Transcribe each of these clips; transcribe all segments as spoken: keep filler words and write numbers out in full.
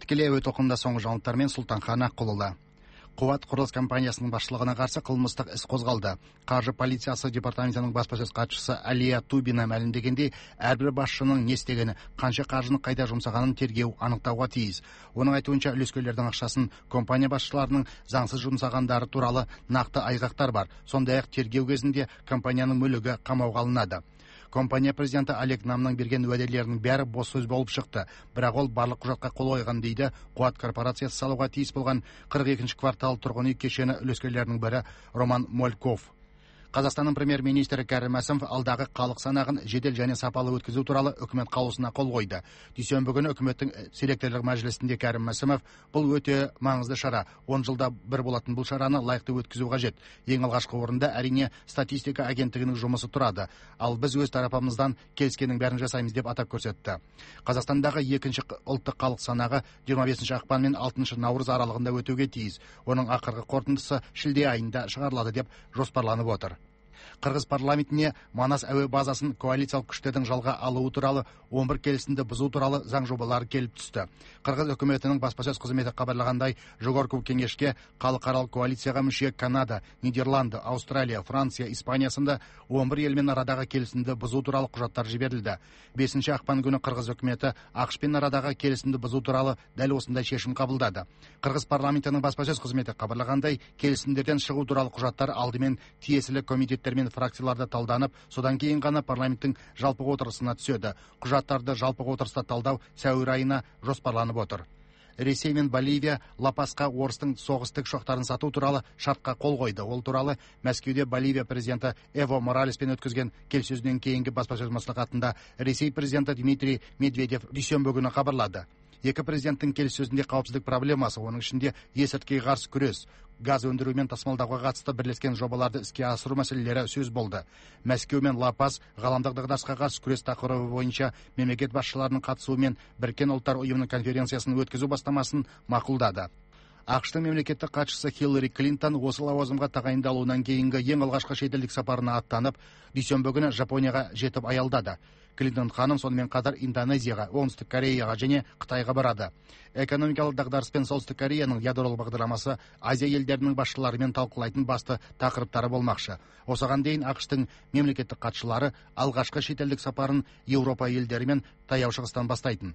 Тікелей әуе толқынында соңғы жаңалықтармен Сұлтанхан Аққұлұлы. Қуат құрылыс компаниясының басшылығына қарсы қылмыстық іс қозғалды. Қаржы полициясы департаментінің баспасөз хатшысы Алия Тубина мәлімдегендей, әрбір басшының не істегені, қанша қаржыны қайда жұмсағанын тергеу анықтауға тиіс. Оның айтуынша, үлескерлердің ақшасын компания басшыларының заңсыз жұмсағандары туралы нақты айғақтар бар. Сондай-ақ тергеу кезінде компанияның мүлігі қамауға алынады. Компания президенті Олег Намның берген уәделерінің бәрі бос сөз болып шықты. Бірақ ол барлық құжатқа қол қойған дейді Қуат корпорациясы салуға тиіс болған қырық екінші квартал тұрғын үй кешені үлескерлерінің бірі Роман Мольков. Қазақстанның премьер-министрі Кәрім Мәсімов алдағы халық санағын жедел және сапалы өткізу туралы үкімет қаулысына қол қойды. Дүйсенбі күні үкіметтің селекторлық мәжілісінде Кәрім Мәсімов бұл өте маңызды шара. он жылда бір болатын бұл шараны лайықты өткізу қажет. Ең алғашқы орында әрине статистика агенттігінің жұмысы тұрады. Ал біз өз тарапымыздан келіскеннің бәрін жасаймыз деп атап көрсетті. Қазақстандағы екінші ұлттық халық санағы жиырма бесінші ақпан мен алтыншы наурыз аралығында өтуге тиіс. Оның ақырғы қорытындысы шілде айында шығарылады деп жоспарланып отыр. Қырғыз парламентіне Манас әуе базасын коалициялық күштердің жалға алуы туралы он бір келісімді бұзу туралы заң жобалары келіп түсті. Қырғыз үкіметінің баспасөз қызметі хабарлағандай, жоғарғы кеңеске халықаралық коалицияға мүше Канада, Нидерланды, Аустралия, Франция, Испания сынды он бір елмен арадағы келісімді бұзу туралы құжаттар жіберілді. бесінші ақпан күні Қырғыз үкіметі ақш пен арадағы келісімді бұзу туралы дәл осындай шешім қабылдады. Қырғыз парламентінің баспасөз қызметі хабарлағандай, келісімдерден шығу туралы құжаттар алдымен тиесілі комитеттер мен фракцияларда талданып, содан кейін ғана парламенттің жалпы отырысына түседі. Құжаттарды жалпы отырыста талдау сәуір айына жоспарланып отыр. Ресей мен Боливия Лапасқа орыстың соғыстық шоқтарын сату туралы шартқа қол қойды. Ол туралы Мәскеуде Боливия президенті Эво Моралеспен өткізген келіссөзінен кейінгі баспасөз мәслихатында Ресей президенті Дмитрий Медведев дүйсенбі күні хабарлады. Екі президенттің келіссөзінде қауіпсіздік проблемасы, оның ішінде есірткіге қарсы күрес, газ өндіру мен тасымалдауға қатысты бірлескен жобаларды іске асыру мәселелері сөз болды. Мәскеу мен Ла-Пас ғаламдық дағдарысқа қарсы күрес тақырыбы бойынша мемлекет басшыларының қатысуымен Біріккен ұлттар ұйымының конференциясын өткізу бастамасын мақұлдады. ақш-тың мемлекеттік хатшысы Хиллари Клинтон осы лауазымға тағайындалуынан кейінгі ең алғашқы шетелдік сапарына аттанып, дүйсенбі күні Жапонияға жетіп аялдады. Клинтон ханым сонымен қатар Индонезияға, Оңтүстік Кореяға және Қытайға барады. Экономикалық дағдарыс пен Солтүстік Кореяның ядролық бағдарламасы Азия елдерінің басшыларымен талқылайтын басты тақырыптары болмақшы. Осыған дейін ақш-тың мемлекеттік хатшылары алғашқы шетелдік сапарын Еуропа елдері мен Таяу Шығыстан бастайтын.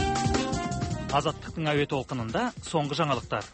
Азаттықтың әуе толқынында соңғы жаңалықтар.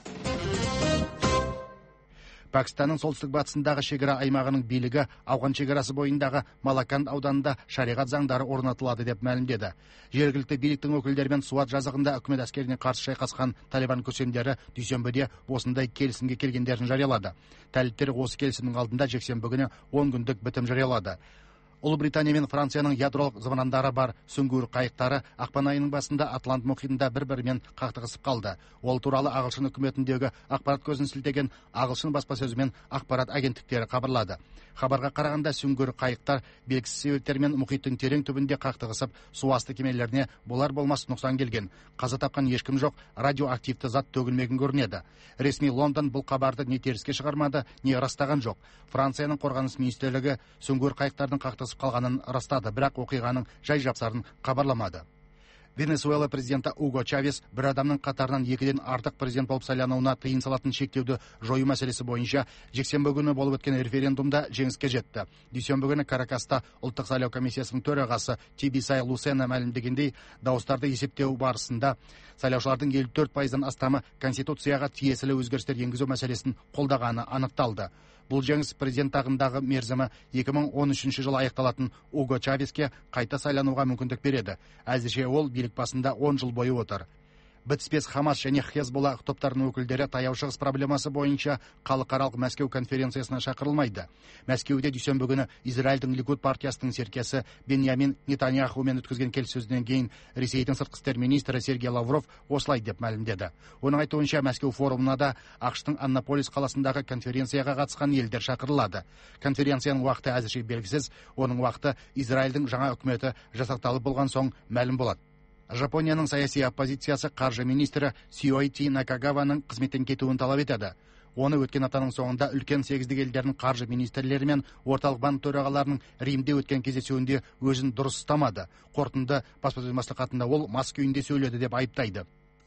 Пәкістанның солтүстік батысындағы шекара аймағының билігі ауған шекарасы бойындағы Малаканд ауданында шариғат заңдары орнатылады деп мәлімдеді. Жергілікті биліктің өкілдерімен Суат жазығында үкімет әскеріне қарсы шайқасқан Талибан көсемдері дүйсенбіде осындай келісімге келгендерін жариялады. Талиптер осы келісімнің алдында жексенбі күні он күндік бітім жариялады. Ұлыбритания мен Францияның ядролық зымырандары бар сүңгуір қайықтары ақпан айының басында Атлант мұхитында бір-бірімен қақтығысып қалды. Ол туралы Ағылшын үкіметіндегі ақпарат көзін сілтеген Ағылшын баспасөзі мен ақпарат агенттіктері хабарлады. Хабарға қарағанда сүңгуір қайықтар белгісіз себептермен мұхиттың терең түбінде қақтығысып, суасты кемелеріне болар болмас нұқсан келген. Қаза тапқан ешкім жоқ, радиоактивті зат төгілмеген көрінеді. Ресми Лондон бұл хабарды не теріске шығармады, не растаған жоқ. Францияның қорғаныс министрлігі сүңгуір қайықтардың қақтығысып қалғанын растады, бірақ оқиғаның жай-жапсарын хабарламады. Венесуэла президенті Уго Чавес бір адамның қатарынан екіден артық президент болып сайлануына тыйым салатын шектеуді жою мәселесі бойынша жексенбі күні болып өткен референдумда жеңіске жетті. Дүйсенбі күні Каракаста ұлттық сайлау комиссиясының төрағасы Тибисай Лусена мәлімдегендей, дауыстарды есептеу барысында сайлаушылардың елу төрт пайыздан астамы конституцияға тиесілі өзгерістер енгізу мәселесін қолдағаны анықталды. Бұл жеңіс президент тағындағы мерзімі екі мың он үшінші жылы аяқталатын Уго Чавеске қайта сайлануға мүмкіндік береді. Әзірше ол билік басында он жыл бойы отыр. Бітіспес Хамас және Хезболла топтарының өкілдері Таяу Шығыс проблемасы бойынша халықаралық Мәскеу конференциясына шақырылмайды. Мәскеуде дүйсенбі күні Израильдің Ликуд партиясының серкесі Беньямин Нетаньяхумен өткізген келіссөзден кейін Ресейдің сыртқы істер министрі Сергей Лавров осылай деп мәлімдеді. Оның айтуынша Мәскеу форумына да ақш-тың Аннаполис қаласындағы конференцияға қатысқан елдер шақырылады. Конференцияның уақыты әзірше белгісіз, оның уақыты Израильдің жаңа үкіметі жасақталып болған соң мәлім болады. Жапонияның саяси оппозициясы қаржы министрі Сиоити Накагаваның қызметтен кетуін талап етеді. Оны өткен аптаның соңында үлкен сегіздік елдердің қаржы министрлері мен орталық банк төрағаларының Римде өткен кездесуінде өзін дұрыс ұстамады. Қорытынды баспасөз мәслихатында ол мас күйінде сөйледі деп айыптайды.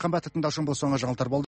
қымбатты тыңдаушым, бұл соңғы жаңалықтар болды.